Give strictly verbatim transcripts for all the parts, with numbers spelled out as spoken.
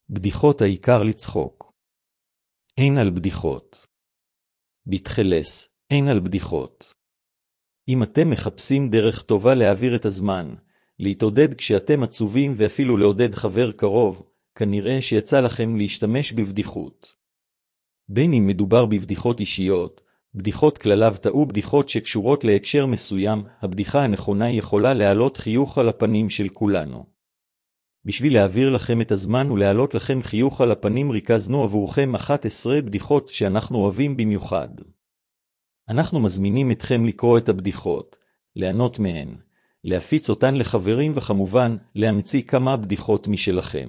בדיחות העיקר לצחוק. אין על בדיחות. בתחלס, אין על בדיחות. אם אתם מחפשים דרך טובה להעביר את הזמן, להתעודד כשאתם עצובים ואפילו לעודד חבר קרוב, כנראה שיצא לכם להשתמש בבדיחות. בין אם מדובר בבדיחות אישיות, בדיחות כלליו טעו בדיחות שקשורות להקשר מסוים, הבדיחה הנכונה יכולה להעלות חיוך על הפנים של כולנו. בשביל להעביר לכם את הזמן ולהעלות לכם חיוך על הפנים ריכזנו עבורכם אחת עשרה בדיחות שאנחנו אוהבים במיוחד. אנחנו מזמינים אתכם לקרוא את הבדיחות, ליהנות מהן, להפיץ אותן לחברים וכמובן להמציא כמה בדיחות משלכם.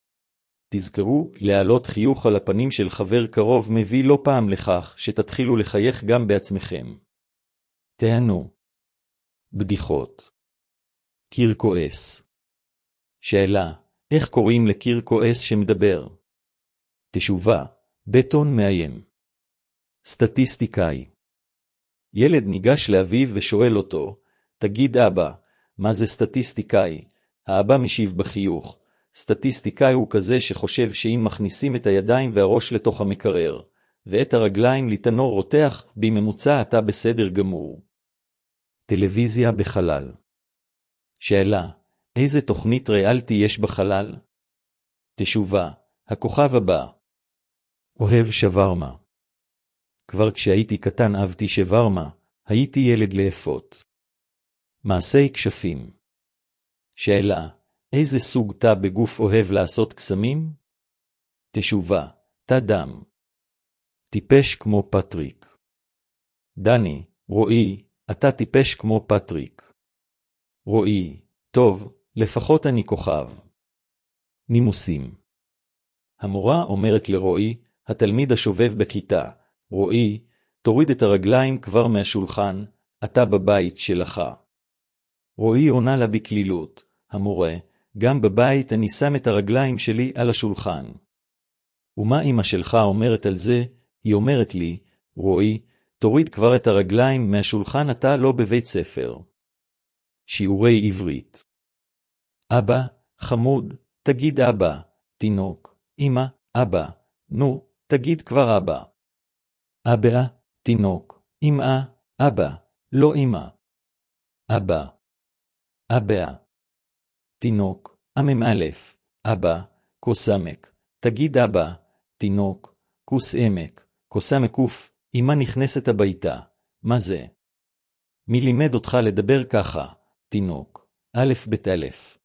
תזכרו, להעלות חיוך על הפנים של חבר קרוב מביא לא פעם לכך שתתחילו לחייך גם בעצמכם. תהנו. בדיחות. קיר כועס. שאלה, איך קוראים לקיר כועס שמדבר? תשובה, בטון מאיים. סטטיסטיקאי. ילד ניגש לאביו ושואל אותו, תגיד אבא, מה זה סטטיסטיקאי? האבא משיב בחיוך, סטטיסטיקאי הוא כזה שחושב שאם מכניסים את הידיים והראש לתוך המקרר, ואת הרגליים לתנור רותח, בממוצע אתה בסדר גמור. טלוויזיה בחלל. שאלה, איזה תוכנית ריאלטי יש בחלל? תשובה, הכוכב הבא. אוהב שווארמה. כבר כשהייתי קטן אהבתי שווארמה, הייתי ילד לאפות. מעשי כשפים. שאלה, איזה סוג תא בגוף אוהב לעשות קסמים? תשובה, תא דם. טיפש כמו פטריק. דני, רועי, אתה טיפש כמו פטריק. רועי, טוב, לפחות אני כוכב. נימוסים. המורה אומרת לרועי, התלמיד השובב בכיתה, רועי, תוריד את הרגליים כבר מהשולחן, אתה בבית שלך. רועי עונה לה בקלילות, המורה, גם בבית אני שם את הרגליים שלי על השולחן. ומה אמא שלך אומרת על זה? היא אומרת לי, רועי, תוריד כבר את הרגליים מהשולחן, אתה לא בבית ספר. שיעורי עברית. אבא, חמוד, תגיד אבא, תינוק, אמא, אבא, נו, תגיד כבר אבא. אבא, תינוק, אמא, אבא, לא אמא. אבא. אבא. תינוק, אמם א', אבא, כוס עמק, תגיד אבא, תינוק, כוס עמק, כוס עמק קוף, אמא נכנסת הביתה, מה זה? מי לימד אותך לדבר ככה, תינוק, א' בית א'.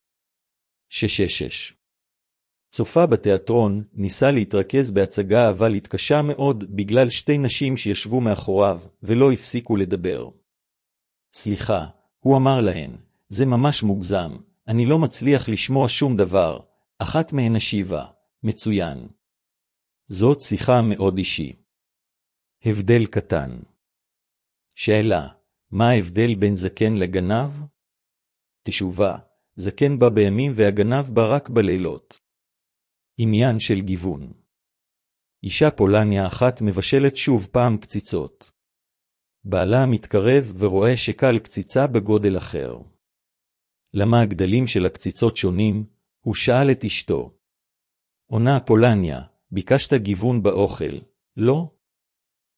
שש שש שש. צופה בתיאטרון, ניסה להתרכז בהצגה אבל התקשה מאוד בגלל שתי נשים שישבו מאחוריו ולא הפסיקו לדבר. סליחה, הוא אמר להן, זה ממש מוגזם, אני לא מצליח לשמוע שום דבר, אחת מהן השיבה, מצוין. זאת שיחה מאוד אישי. הבדל קטן. שאלה, מה ההבדל בין זקן לגנב? תשובה, זקן בא בימים והגנב בא רק בלילות. עניין של גיוון. אישה פולניה אחת מבשלת שוב פעם קציצות. בעלה מתקרב ורואה שקל קציצה בגודל אחר. למה הגדלים של הקציצות שונים? הוא שאל את אשתו. עונה פולניה, ביקשת גיוון באוכל, לא?